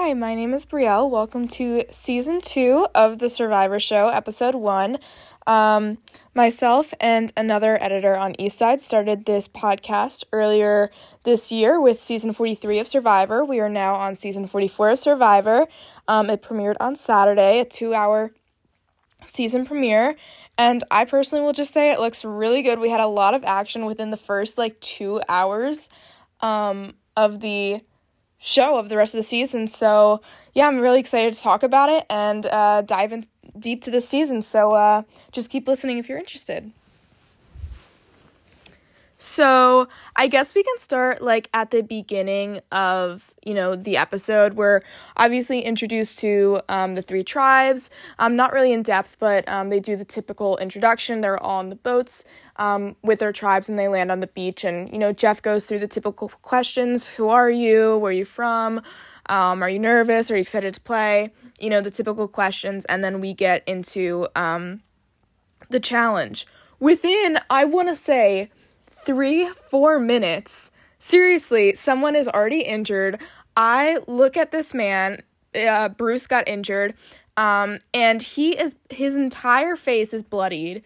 Hi, my name is Brielle. Welcome to Season 2 of The Survivor Show, Episode 1. Myself and another editor on Eastside started this podcast earlier this year with Season 43 of Survivor. We are now on Season 44 of Survivor. It premiered on Saturday, a 2-hour season premiere, and I personally will just say it looks really good. We had a lot of action within the first, 2 hours of the show of the rest of the season. So yeah, I'm really excited to talk about it and dive in deep to this season. So just keep listening if you're interested. So I guess we can start at the beginning of, the episode. We're obviously introduced to the 3 tribes. Not really in depth, but they do the typical introduction. They're all on the boats with their tribes and they land on the beach. And, Jeff goes through the typical questions. Who are you? Where are you from? Are you nervous? Are you excited to play? The typical questions. And then we get into the challenge. Within, I want to say, 3-4 minutes, seriously, someone is already injured. I look at this man, Bruce got injured, and his entire face is bloodied.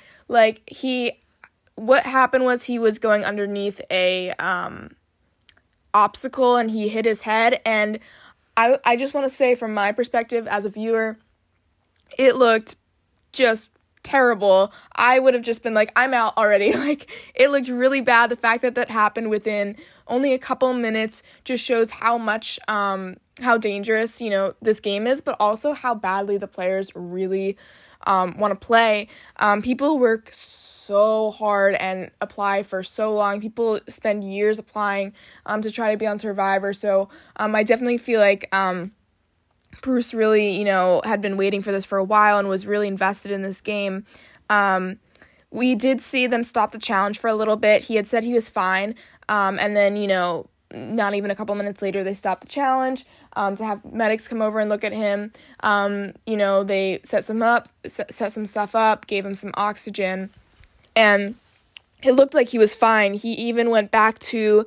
What happened was he was going underneath a obstacle and he hit his head, and I just want to say from my perspective as a viewer, it looked just terrible. I would have just been I'm out already. It looked really bad. The fact that happened within only a couple minutes just shows how much, how dangerous, this game is, but also how badly the players really want to play. People work so hard and apply for so long. People spend years applying to try to be on Survivor. So I definitely feel Bruce really, had been waiting for this for a while and was really invested in this game. We did see them stop the challenge for a little bit. He had said he was fine. And then, not even a couple minutes later, they stopped the challenge to have medics come over and look at him. They set some stuff up, gave him some oxygen, and it looked like he was fine. He even went back to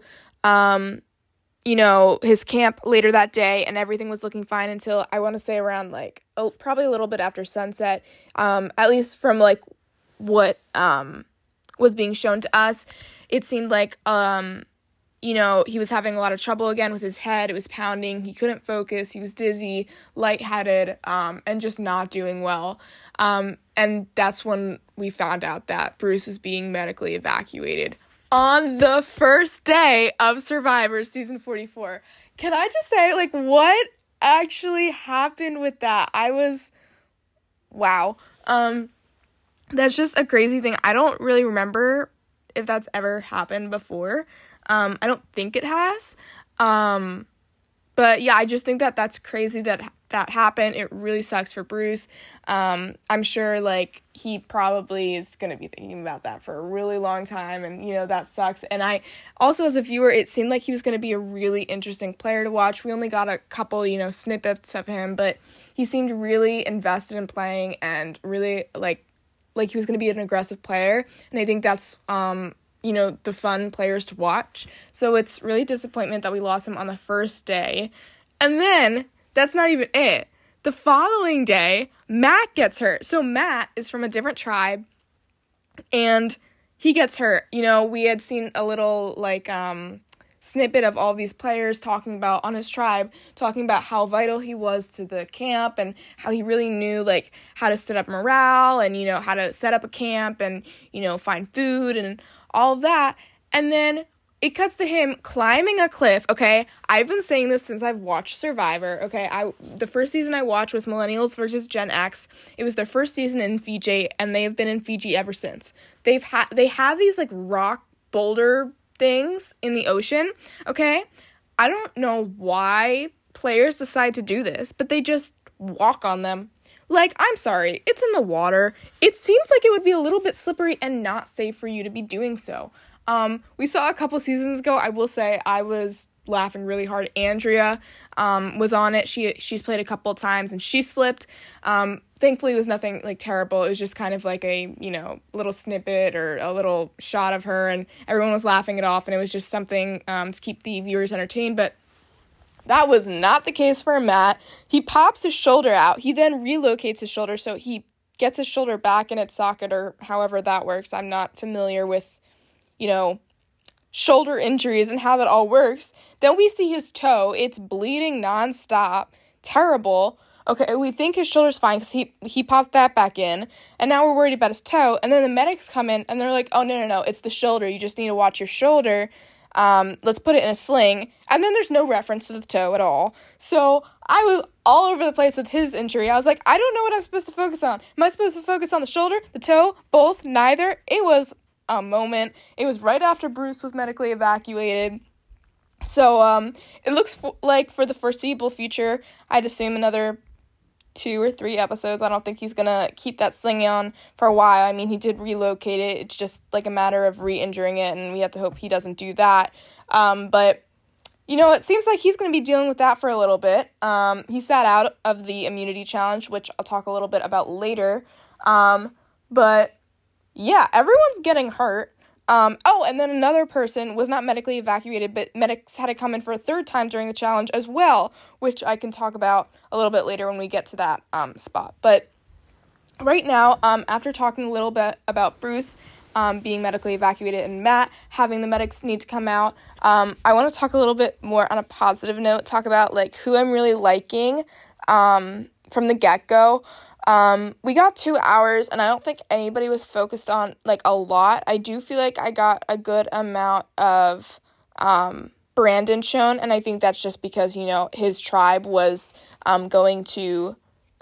his camp later that day, and everything was looking fine until I want to say around probably a little bit after sunset, at least from what was being shown to us. It seemed he was having a lot of trouble again with his head. It was pounding. He couldn't focus. He was dizzy, lightheaded, and just not doing well. And that's when we found out that Bruce was being medically evacuated on the first day of Survivor Season 44. Can I just say, what actually happened with that? Wow. That's just a crazy thing. I don't really remember if that's ever happened before. I don't think it has. But yeah, I just think that that's crazy that happened. It really sucks for Bruce. I'm sure he probably is going to be thinking about that for a really long time, and that sucks. And I also, as a viewer, it seemed like he was going to be a really interesting player to watch. We only got a couple snippets of him, but he seemed really invested in playing and really like he was going to be an aggressive player, and I think that's the fun players to watch. So it's really disappointment that we lost him on the first day. And then that's not even it. The following day, Matt gets hurt. So Matt is from a different tribe, and he gets hurt. We had seen a little, snippet of all these players talking about, on his tribe, talking about how vital he was to the camp and how he really knew, how to set up morale and, how to set up a camp and, find food and all of that. And then it cuts to him climbing a cliff, okay? I've been saying this since I've watched Survivor, okay? The first season I watched was Millennials versus Gen X. It was their first season in Fiji, and they've been in Fiji ever since. They have these, rock boulder things in the ocean, okay? I don't know why players decide to do this, but they just walk on them. I'm sorry, it's in the water. It seems like it would be a little bit slippery and not safe for you to be doing so. We saw a couple seasons ago, I will say, I was laughing really hard. Andrea was on it. She's played a couple times and she slipped. Thankfully, it was nothing terrible. It was just kind of a little snippet or a little shot of her, and everyone was laughing it off, and it was just something to keep the viewers entertained. But That was not the case for Matt. He pops his shoulder out. He then relocates his shoulder, so he gets his shoulder back in its socket, or however that works. I'm not familiar with, shoulder injuries and how that all works. Then we see his toe. It's bleeding nonstop. Terrible. Okay, we think his shoulder's fine because he pops that back in, and now we're worried about his toe. And then the medics come in, and they're like, oh, no, it's the shoulder. You just need to watch your shoulder. Let's put it in a sling. And then there's no reference to the toe at all. So I was all over the place with his injury. I was like, I don't know what I'm supposed to focus on. Am I supposed to focus on the shoulder, the toe, both, neither? It was a moment. It was right after Bruce was medically evacuated. So it looks like for the foreseeable future, I'd assume another 2 or 3 episodes. I don't think he's gonna keep that sling on for a while. I mean, he did relocate it. It's just like a matter of re-injuring it, and we have to hope he doesn't do that. But it seems like he's gonna be dealing with that for a little bit. He sat out of the immunity challenge, which I'll talk a little bit about later. But yeah, everyone's getting hurt. And then another person was not medically evacuated, but medics had to come in for a 3rd time during the challenge as well, which I can talk about a little bit later when we get to that spot. But right now, after talking a little bit about Bruce being medically evacuated and Matt having the medics need to come out, I want to talk a little bit more on a positive note, talk about who I'm really liking from the get-go. We got 2 hours, and I don't think anybody was focused on, a lot. I do feel like I got a good amount of, Brandon shown, and I think that's just because, his tribe was, going to,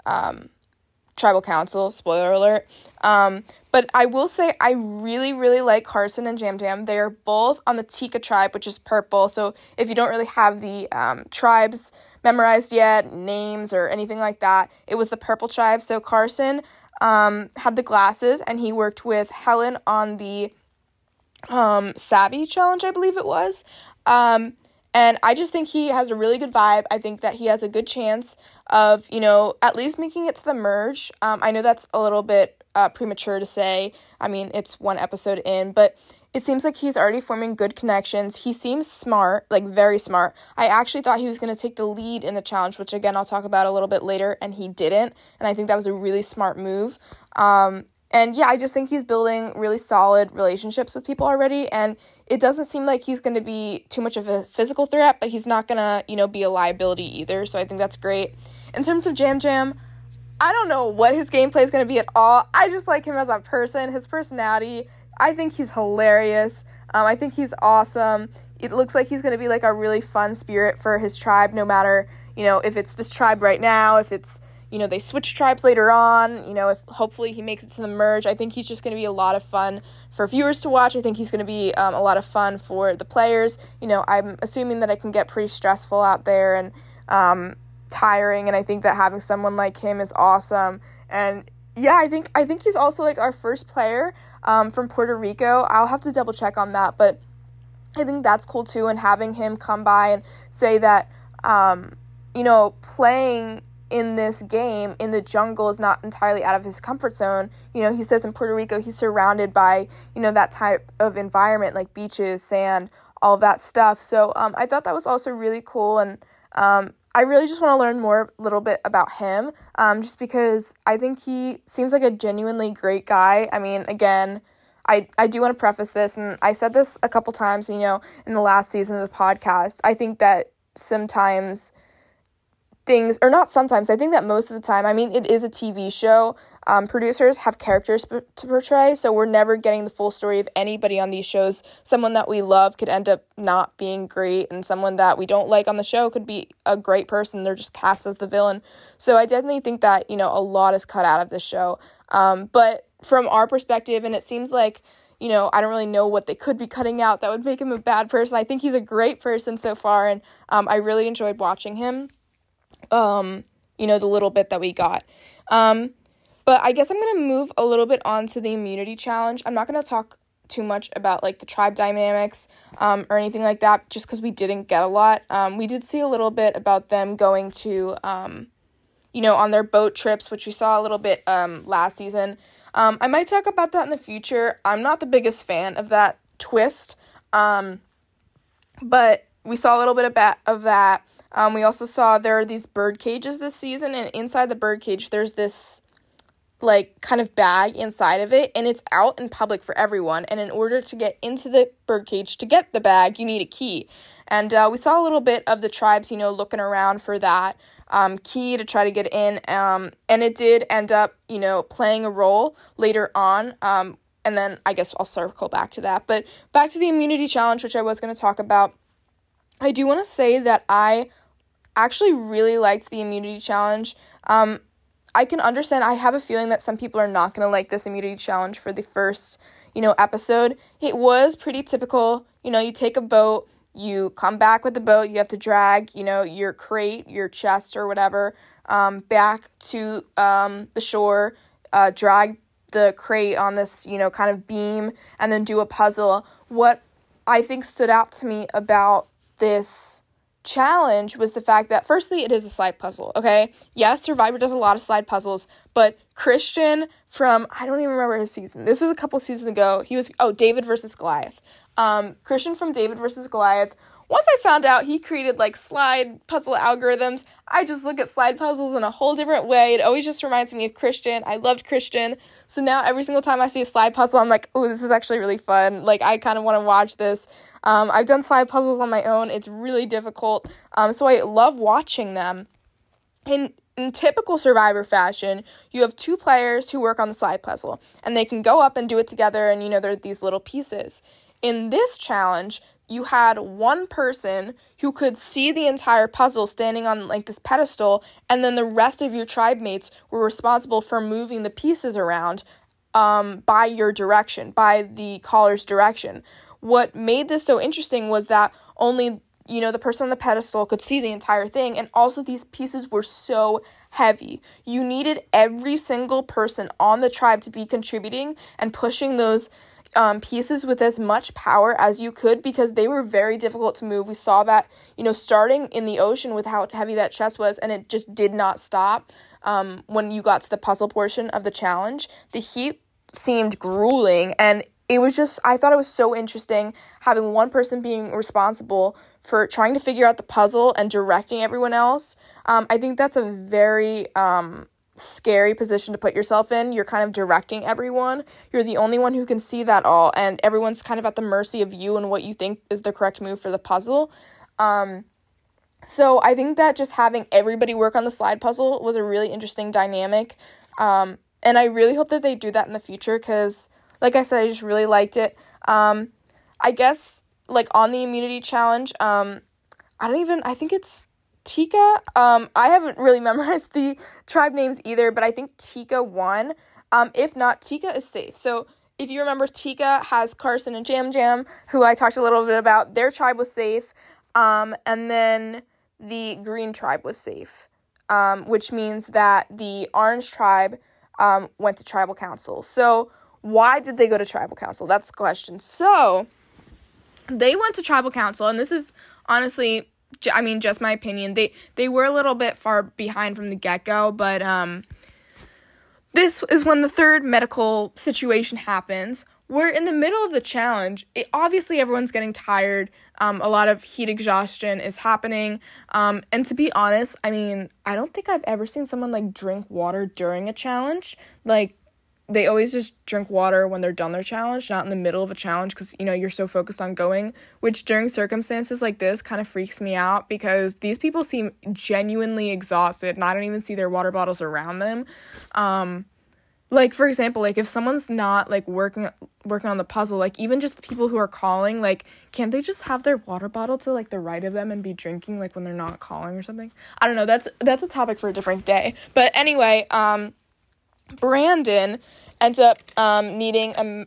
tribal council, spoiler alert. But I will say I really, really like Carson and Jam Jam. They are both on the Tika tribe, which is purple. So if you don't really have the tribes memorized yet, names or anything like that, it was the purple tribe. So Carson had the glasses, and he worked with Helen on the Savvy challenge, I believe it was. And I just think he has a really good vibe. I think that he has a good chance of, at least making it to the merge. I know that's a little bit premature to say. I mean, it's 1 episode in, but it seems like he's already forming good connections. He seems smart, very smart. I actually thought he was going to take the lead in the challenge, which again, I'll talk about a little bit later, and he didn't. And I think that was a really smart move. And yeah, I just think he's building really solid relationships with people already, and it doesn't seem like he's going to be too much of a physical threat, but he's not going to, be a liability either, so I think that's great. In terms of Jam Jam, I don't know what his gameplay is going to be at all. I just like him as a person, his personality. I think he's hilarious. I think he's awesome. It looks like he's going to be a really fun spirit for his tribe, no matter, if it's this tribe right now, if it's, they switch tribes later on, if hopefully he makes it to the merge. I think he's just going to be a lot of fun for viewers to watch. I think he's going to be a lot of fun for the players. I'm assuming that it can get pretty stressful out there and tiring, and I think that having someone like him is awesome. And yeah, I think he's also our first player from Puerto Rico. I'll have to double check on that, but I think that's cool too. And having him come by and say that, playing in this game in the jungle is not entirely out of his comfort zone. He says in Puerto Rico he's surrounded by, that type of environment, like beaches, sand, all of that stuff. So I thought that was also really cool, and I really just want to learn more a little bit about him, just because I think he seems like a genuinely great guy. I mean, again, I do want to preface this, and I said this a couple times, in the last season of the podcast. I think that sometimes things, or not sometimes, I think that most of the time, I mean, it is a TV show. Producers have characters to portray, so we're never getting the full story of anybody on these shows. Someone that we love could end up not being great, and someone that we don't like on the show could be a great person. They're just cast as the villain. So I definitely think that, a lot is cut out of this show. But from our perspective, and it seems like, I don't really know what they could be cutting out that would make him a bad person. I think he's a great person so far, and I really enjoyed watching him. The little bit that we got. But I guess I'm going to move a little bit on to the immunity challenge. I'm not going to talk too much about the tribe dynamics or anything like that, just because we didn't get a lot. We did see a little bit about them going to, on their boat trips, which we saw a little bit last season. I might talk about that in the future. I'm not the biggest fan of that twist, but we saw a little bit of that. We also saw there are these bird cages this season, and inside the bird cage, there's this like kind of bag inside of it, and it's out in public for everyone. And in order to get into the birdcage to get the bag, you need a key. And we saw a little bit of the tribes, looking around for that key to try to get in. And it did end up, playing a role later on. And then I guess I'll circle back to that. But back to the immunity challenge, which I was going to talk about. I do want to say that I actually really liked the immunity challenge. I can understand. I have a feeling that some people are not going to like this immunity challenge for the first, episode. It was pretty typical. You take a boat, you come back with the boat, you have to drag, your crate, your chest or whatever, back to the shore, drag the crate on this, kind of beam, and then do a puzzle. What I think stood out to me about this challenge was the fact that, firstly, it is a slide puzzle, okay? Yes, Survivor does a lot of slide puzzles, but Christian from, I don't even remember his season. This was a couple seasons ago. He was, David versus Goliath. Christian from David versus Goliath. Once I found out he created, slide puzzle algorithms, I just look at slide puzzles in a whole different way. It always just reminds me of Christian. I loved Christian. So now every single time I see a slide puzzle, I'm like, oh, this is actually really fun. I kind of want to watch this. I've done slide puzzles on my own. It's really difficult. So I love watching them. In typical Survivor fashion, you have two players who work on the slide puzzle, and they can go up and do it together, and, there are these little pieces. In this challenge, you had one person who could see the entire puzzle standing on this pedestal, and then the rest of your tribe mates were responsible for moving the pieces around by your direction, by the caller's direction. What made this so interesting was that only, the person on the pedestal could see the entire thing, and also these pieces were so heavy. You needed every single person on the tribe to be contributing and pushing those pieces with as much power as you could, because they were very difficult to move. We saw that, starting in the ocean with how heavy that chest was, and it just did not stop when you got to the puzzle portion of the challenge. The heat seemed grueling, and it was just, I thought it was so interesting having one person being responsible for trying to figure out the puzzle and directing everyone else. I think that's a very scary position to put yourself in. You're kind of directing everyone. You're the only one who can see that all, and everyone's kind of at the mercy of you and what you think is the correct move for the puzzle. So I think that just having everybody work on the slide puzzle was a really interesting dynamic, and I really hope that they do that in the future, because, like I said, I just really liked it. I guess, on the immunity challenge, I think it's Tika. I haven't really memorized the tribe names either, but I think Tika won. If not, Tika is safe. So if you remember, Tika has Carson and Jam Jam, who I talked a little bit about. Their tribe was safe. And then the green tribe was safe, which means that the orange tribe went to tribal council. So why did they go to tribal council? That's the question. So they went to tribal council, and this is honestly, just my opinion. They were a little bit far behind from the get-go, but this is when the third medical situation happens. We're in the middle of the challenge. Obviously, everyone's getting tired. A lot of heat exhaustion is happening. And to be honest, I don't think I've ever seen someone, drink water during a challenge. They always just drink water when they're done their challenge, not in the middle of a challenge, because, you're so focused on going, which during circumstances like this kind of freaks me out, because these people seem genuinely exhausted, and I don't even see their water bottles around them. For example, if someone's not, working on the puzzle, even just the people who are calling, can't they just have their water bottle to, the right of them and be drinking, when they're not calling or something? I don't know, that's a topic for a different day. But anyway, Brandon ends up needing a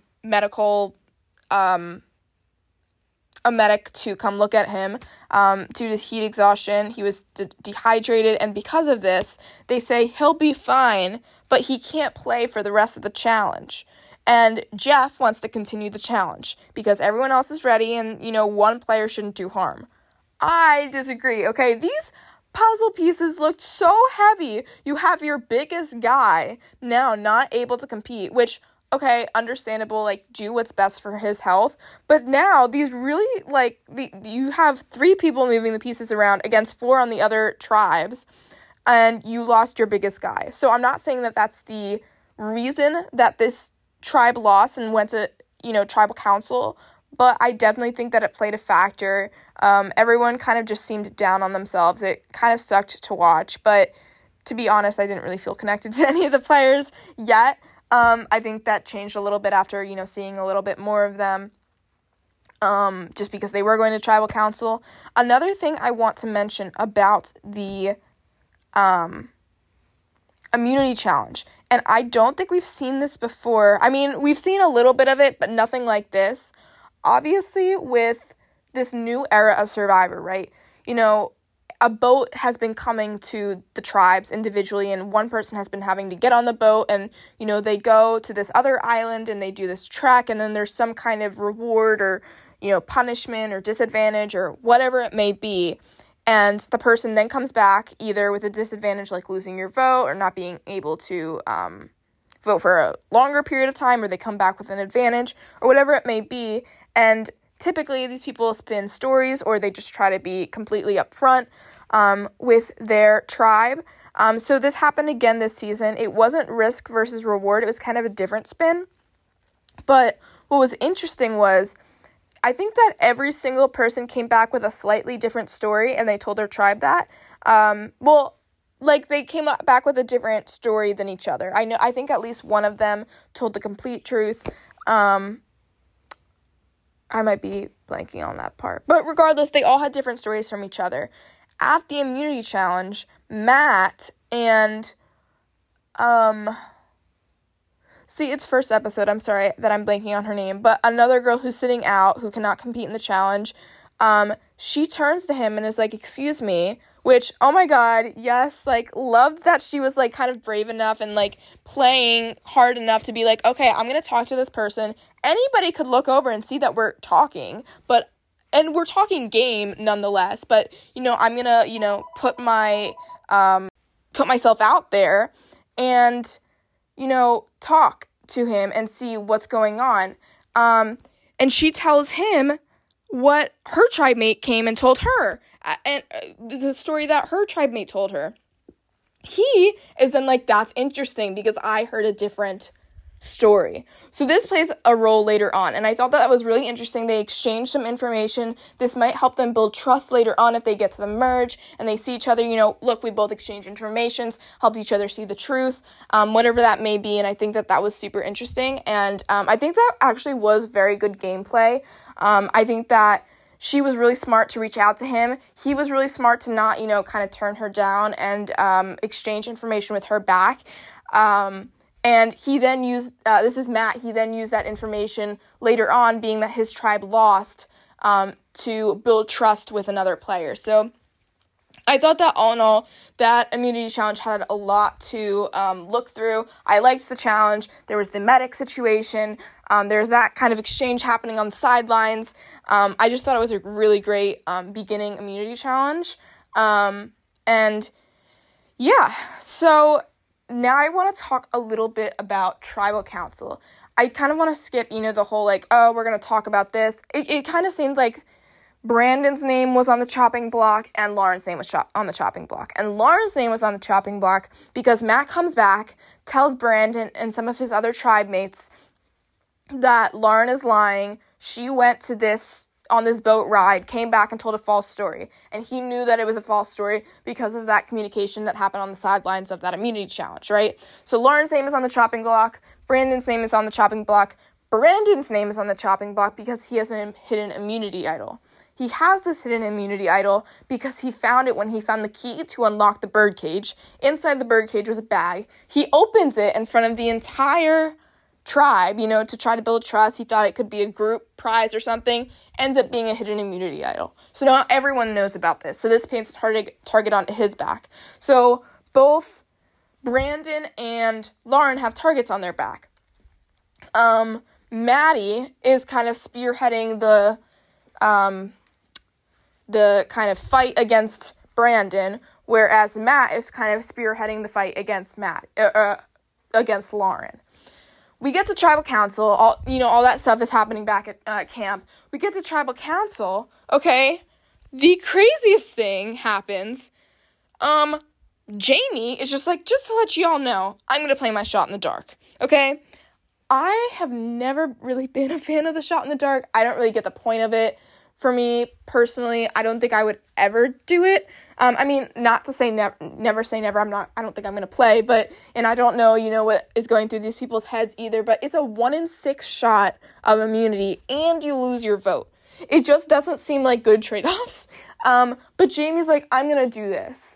medic to come look at him due to heat exhaustion. He was dehydrated, and because of this, they say he'll be fine, but he can't play for the rest of the challenge. And Jeff wants to continue the challenge because everyone else is ready, and, one player shouldn't do harm. I disagree, okay? These puzzle pieces looked so heavy. You have your biggest guy now not able to compete, which, okay, understandable, like, do what's best for his health. But now, these really, like, you have 3 people moving the pieces around against 4 on the other tribes, and you lost your biggest guy. So I'm not saying that that's the reason that this tribe lost and went to, tribal council, but I definitely think that it played a factor. Everyone kind of just seemed down on themselves. It kind of sucked to watch, but to be honest, I didn't really feel connected to any of the players yet. I think that changed a little bit after, seeing a little bit more of them, just because they were going to tribal council. Another thing I want to mention about the immunity challenge, and I don't think we've seen this before. I mean, we've seen a little bit of it, but nothing like this. Obviously, with this new era of Survivor, right? A boat has been coming to the tribes individually, and one person has been having to get on the boat, and, they go to this other island, and they do this trek, and then there's some kind of reward or, punishment or disadvantage or whatever it may be, and the person then comes back either with a disadvantage like losing your vote or not being able to vote for a longer period of time, or they come back with an advantage or whatever it may be, and typically these people spin stories or they just try to be completely upfront with their tribe. So this happened again this season. It wasn't risk versus reward. It was kind of a different spin. But what was interesting was I think that every single person came back with a slightly different story, and they told their tribe that. They came back with a different story than each other. I think at least one of them told the complete truth. I might be blanking on that part. But regardless, they all had different stories from each other. At the immunity challenge, Matt and, it's first episode, I'm sorry that I'm blanking on her name, but another girl who's sitting out, who cannot compete in the challenge, she turns to him and is like, excuse me, which, oh my god, yes, loved that she was, kind of brave enough and, playing hard enough to be like, okay, I'm gonna talk to this person. Anybody could look over and see that we're talking, and we're talking game nonetheless, but, I'm gonna, put myself out there and, talk to him and see what's going on. And she tells him what her tribe mate came and told her, and the story that her tribe mate told her. He is then like, that's interesting because I heard a different story. So this plays a role later on, and I thought that was really interesting. They exchanged some information. This might help them build trust later on if they get to the merge and they see each other, look, we both exchanged informations, helped each other see the truth, whatever that may be, and I think that was super interesting, and I think that actually was very good gameplay. I think that she was really smart to reach out to him. He was really smart to not, kind of turn her down and exchange information with her back. And he then used, this is Matt, he then used that information later on, being that his tribe lost, to build trust with another player. So I thought that all in all, that immunity challenge had a lot to look through. I liked the challenge. There was the medic situation. There's that kind of exchange happening on the sidelines. I just thought it was a really great beginning immunity challenge. And yeah, so now I want to talk a little bit about tribal council. I kind of want to skip, the whole we're going to talk about this. It kind of seemed like Brandon's name was on the chopping block and Lauren's name was on the chopping block. And Lauren's name was on the chopping block because Matt comes back, tells Brandon and some of his other tribe mates that Lauren is lying. She went on this boat ride, came back and told a false story. And he knew that it was a false story because of that communication that happened on the sidelines of that immunity challenge, right? So Lauren's name is on the chopping block. Brandon's name is on the chopping block. Brandon's name is on the chopping block because he has a hidden immunity idol. He has this hidden immunity idol because he found it when he found the key to unlock the birdcage. Inside the birdcage was a bag. He opens it in front of the entire tribe, to try to build trust. He thought it could be a group prize or something. Ends up being a hidden immunity idol. So now everyone knows about this. So this paints a target onto his back. So both Brandon and Lauren have targets on their back. Maddie is kind of spearheading the kind of fight against Brandon, whereas Matt is kind of spearheading the fight against against Lauren. we get to tribal council, all that stuff is happening back at camp. We get to tribal council, okay? The craziest thing happens. Jamie is just like, just to let you all know, I'm going to play my shot in the dark, okay? I have never really been a fan of the shot in the dark. I don't really get the point of it. For me, personally, I don't think I would ever do it. I mean, not to say never say never. I don't think I'm going to play, and I don't know, what is going through these people's heads either, but it's a 1 in 6 shot of immunity and you lose your vote. It just doesn't seem like good trade-offs. But Jamie's like, I'm going to do this.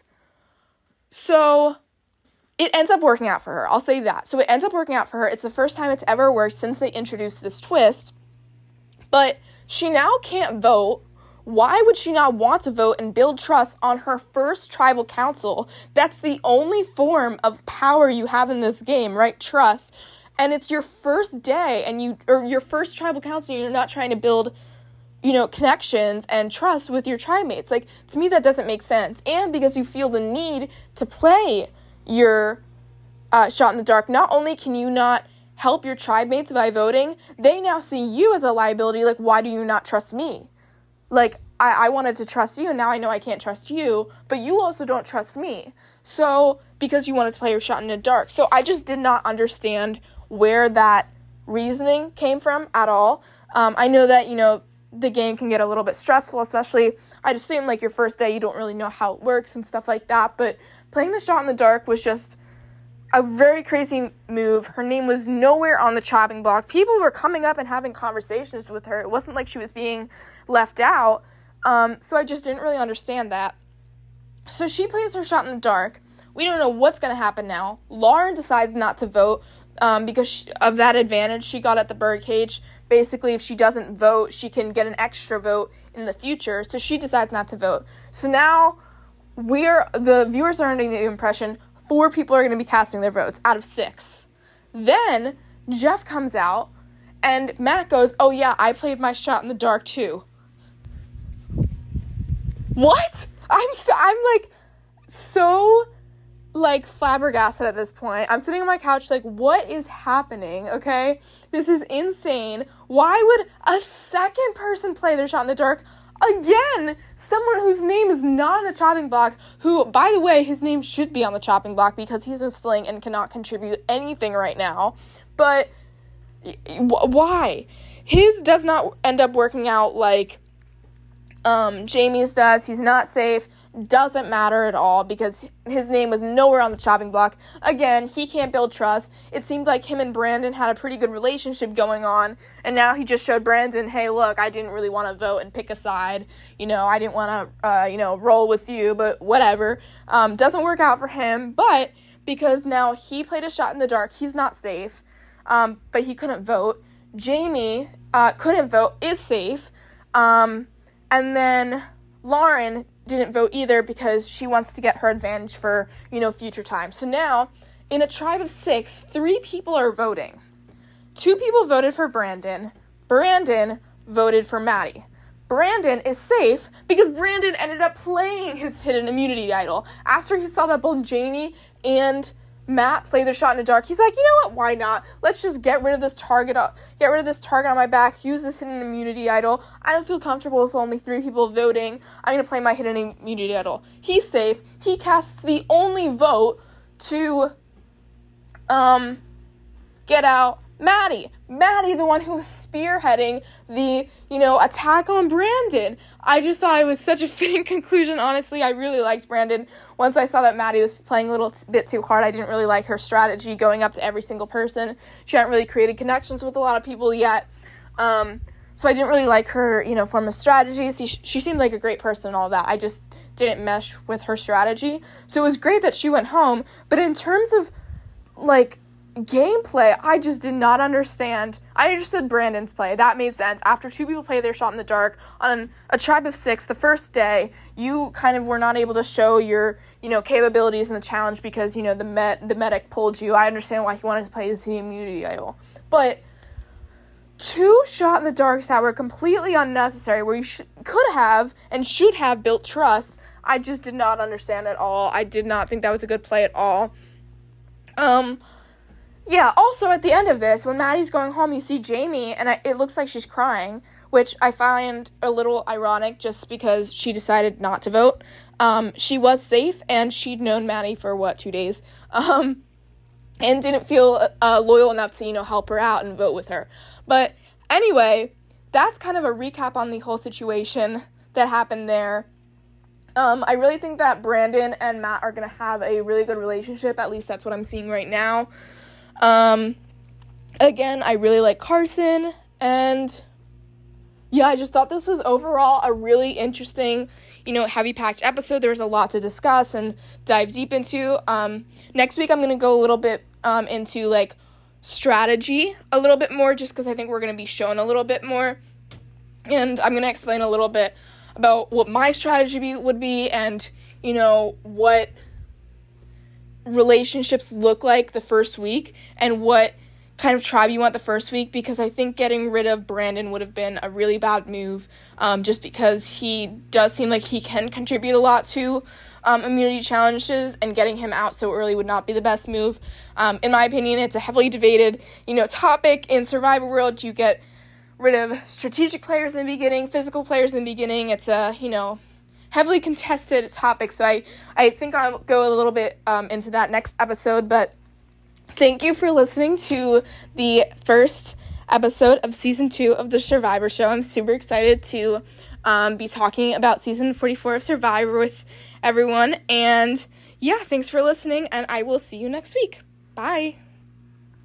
So it ends up working out for her. I'll say that. So it ends up working out for her. It's the first time it's ever worked since they introduced this twist. But she now can't vote. Why would she not want to vote and build trust on her first tribal council? That's the only form of power you have in this game, right? Trust. And it's your first day or your first tribal council, and you're not trying to build, connections and trust with your tribe mates. Like, to me, that doesn't make sense. And because you feel the need to play your shot in the dark, not only can you not help your tribe mates by voting, they now see you as a liability. Like, why do you not trust me? Like, I wanted to trust you, and now I know I can't trust you, but you also don't trust me. So, because you wanted to play your shot in the dark. So, I just did not understand where that reasoning came from at all. I know that, the game can get a little bit stressful, especially, I'd assume, like, your first day, you don't really know how it works and stuff like that, but playing the shot in the dark was just a very crazy move. Her name was nowhere on the chopping block. People were coming up and having conversations with her. It wasn't like she was being left out. So I just didn't really understand that. So she plays her shot in the dark. We don't know what's going to happen now. Lauren decides not to vote because of that advantage she got at the birdcage. Basically, if she doesn't vote, she can get an extra vote in the future. So she decides not to vote. So now the viewers are under the impression 4 people are going to be casting their votes out of 6. Then Jeff comes out and Matt goes, oh yeah, I played my shot in the dark too. What? I'm so flabbergasted at this point. I'm sitting on my couch like, what is happening? Okay, this is insane. Why would a second person play their shot in the dark? Again, someone whose name is not on the chopping block, who, by the way, his name should be on the chopping block because he's a sling and cannot contribute anything right now. But why? His does not end up working out like Jamie's does. He's not safe. Doesn't matter at all because his name was nowhere on the chopping block. Again, he can't build trust. It seemed like him and Brandon had a pretty good relationship going on, and now he just showed Brandon, hey, look, I didn't really want to vote and pick a side. I didn't want to, roll with you, but whatever. Doesn't work out for him, but because now he played a shot in the dark, he's not safe, but he couldn't vote. Jamie couldn't vote, is safe, and then Lauren didn't vote either because she wants to get her advantage for, future time. So now, in a tribe of 6, 3 people are voting. 2 people voted for Brandon. Brandon voted for Maddie. Brandon is safe because Brandon ended up playing his hidden immunity idol. After he saw that both Jamie and Matt play their shot in the dark, he's like, you know what, why not? Let's just get rid of this target on my back, use this hidden immunity idol. I don't feel comfortable with only 3 people voting. I'm going to play my hidden immunity idol. He's safe. He casts the only vote to get out Maddie, the one who was spearheading the, attack on Brandon. I just thought it was such a fitting conclusion, honestly. I really liked Brandon. Once I saw that Maddie was playing a little bit too hard, I didn't really like her strategy going up to every single person. She hadn't really created connections with a lot of people yet. So I didn't really like her, form of strategy. She seemed like a great person and all that. I just didn't mesh with her strategy. So it was great that she went home. But in terms of, gameplay, I just did not understand. I understood Brandon's play. That made sense. After 2 people play their shot in the dark on a tribe of 6, the first day, you kind of were not able to show your, capabilities in the challenge because, the medic pulled you. I understand why he wanted to play his immunity idol. But 2 shot in the darks that were completely unnecessary, where you could have and should have built trust, I just did not understand at all. I did not think that was a good play at all. Yeah, also at the end of this, when Maddie's going home, you see Jamie, and it looks like she's crying, which I find a little ironic just because she decided not to vote. She was safe, and she'd known Maddie for, 2 days, and didn't feel loyal enough to, help her out and vote with her. But anyway, that's kind of a recap on the whole situation that happened there. I really think that Brandon and Matt are going to have a really good relationship. At least that's what I'm seeing right now. Again, I really like Carson, and yeah, I just thought this was overall a really interesting, heavy-packed episode. There was a lot to discuss and dive deep into. Next week, I'm going to go a little bit into, strategy a little bit more, just because I think we're going to be shown a little bit more, and I'm going to explain a little bit about what my strategy would be and, what relationships look like the first week and what kind of tribe you want the first week, because I think getting rid of Brandon would have been a really bad move, just because he does seem like he can contribute a lot to immunity challenges, and getting him out so early would not be the best move. In my opinion, it's a heavily debated, topic in Survivor World. You get rid of strategic players in the beginning, physical players in the beginning. It's a, heavily contested topic, so I think I'll go a little bit into that next episode, but thank you for listening to the first episode of Season 2 of The Survivor Show. I'm super excited to be talking about Season 44 of Survivor with everyone, and yeah, thanks for listening, and I will see you next week. Bye!